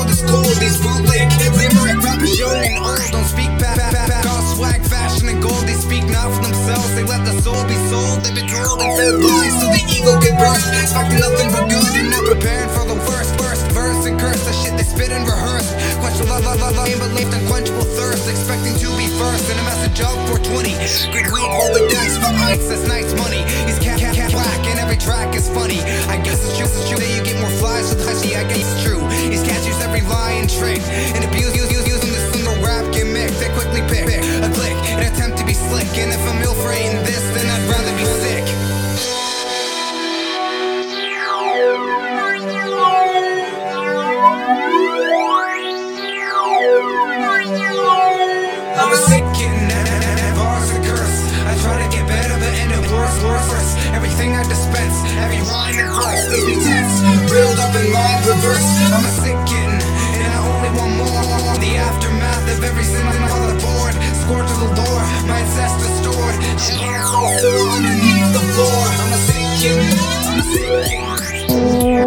is cold, these bootleg limerick rappers young and old don't speak back. All swag, fashion, and gold, they speak not for themselves. They let the soul be sold. They've been told and fed lies so the ego can burst, expecting nothing but good and not preparing for the worst. Verse and curse, the shit they spit and rehearse. Quench aim belief, unquenchable thirst, expecting to be first in a message of 420. Good weed, roll the dice for ice, that's nice money. He's cat whack, and every track is funny. I guess it's true that you get more flies with Hushy. I guess it's true. These cats use every lie and trick and abuse using this single rap gimmick. They quickly pick a click and attempt to be slick. And if I'm ill for hating this, then I'd rather be sick. I'm a sick kitten, and bars a curse. I try to get better, but end up worse. Everything I dispense, every rhyme and verse leaves me tense, reeled up in mind reverse. I'm a sick kitten, and I only want more. The aftermath of every sin on the board, scored to the door, my ancestors stored, and hands all sore underneath the floor. I'm a sick kitten, I'm a sick kitten.